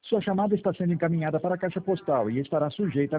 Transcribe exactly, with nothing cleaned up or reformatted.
Sua chamada está sendo encaminhada para a caixa postal e estará sujeita